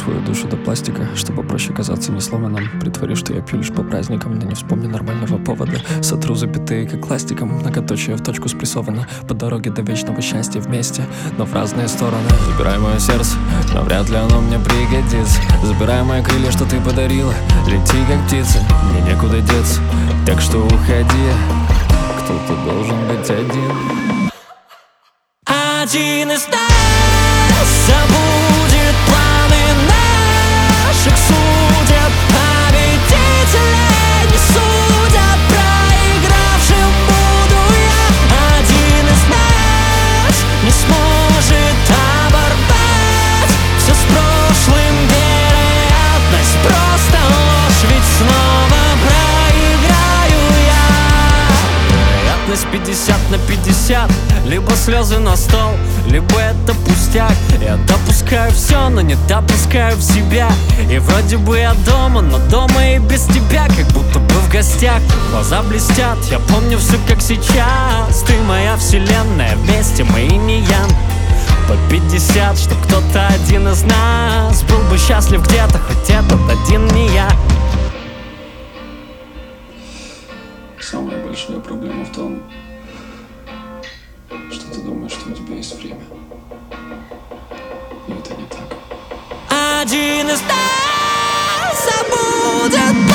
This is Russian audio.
твою душу до пластика, чтобы проще казаться не сломанным. Притвори, что я пью лишь по праздникам, но не вспомню нормального повода. Сотру запятые, как ластиком, многоточие в точку спрессовано. По дороге до вечного счастья вместе, но в разные стороны. Забирай мое сердце, но вряд ли оно мне пригодится. Забирай мои крылья, что ты подарила. Лети, как птица, мне некуда деться. Так что уходи, кто-то должен быть один. Один из нас забудет планы наших судеб. Победителей не судят, проигравшим буду я. Один из нас не сможет оборвать все с прошлым. Вероятность просто ложь, ведь снова проиграю я. Вероятность 50/50. Либо слезы на стол, либо это пустяк. Я допускаю все, но не допускаю в себя. И вроде бы я дома, но дома и без тебя, как будто бы в гостях. Глаза блестят, я помню все как сейчас. Ты моя вселенная, вместе мы и не ян. По 50, чтоб кто-то один из нас был бы счастлив где-то, хоть этот один не я. Самая большая проблема в том, что ты думаешь, что у тебя есть время. И это не так. Один из нас забудет